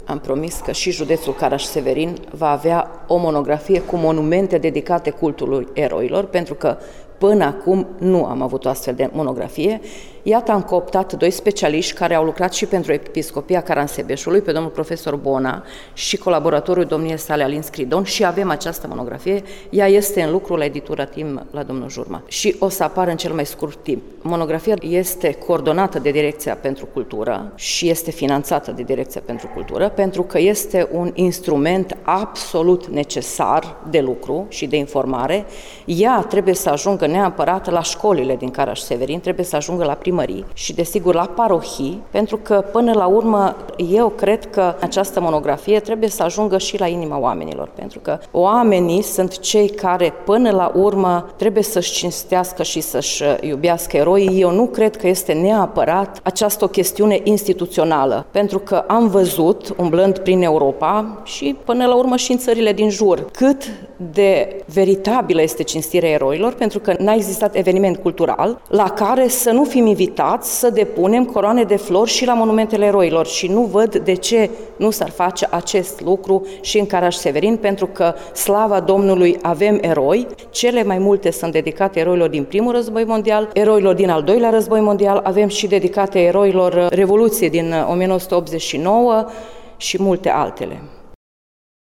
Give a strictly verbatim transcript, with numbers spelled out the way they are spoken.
am promis că și județul Caraș-Severin va avea o monografie cu monumente dedicate cultului eroilor, pentru că până acum nu am avut o astfel de monografie. Iată, am cooptat doi specialiști care au lucrat și pentru Episcopia Caransebeșului, pe domnul profesor Bona și colaboratorul domniei sale Alin Scridon, și avem această monografie. Ea este în lucru la editura Tim la domnul Jurma și o să apară în cel mai scurt timp. Monografia este coordonată de Direcția pentru Cultură și este finanțată de Direcția pentru Cultură, pentru că este un instrument absolut necesar de lucru și de informare. Ea trebuie să ajungă neapărat la școlile din Caraș-Severin, trebuie să ajungă la primării și, desigur, la parohii, pentru că, până la urmă, eu cred că această monografie trebuie să ajungă și la inima oamenilor, pentru că oamenii sunt cei care, până la urmă, trebuie să-și cinstească și să-și iubească eroii. Eu nu cred că este neapărat această o chestiune instituțională, pentru că am văzut, umblând prin Europa și, până la urmă, și în țările din jur, cât de veritabilă este cinstirea eroilor, pentru că n-a existat eveniment cultural la care să nu fim invitați să depunem coroane de flori și la monumentele eroilor, și nu văd de ce nu s-ar face acest lucru și în Caraș-Severin, pentru că, slava Domnului, avem eroi. Cele mai multe sunt dedicate eroilor din primul război mondial, eroilor din al doilea război mondial, avem și dedicate eroilor Revoluției din o mie nouă sute optzeci și nouă și multe altele.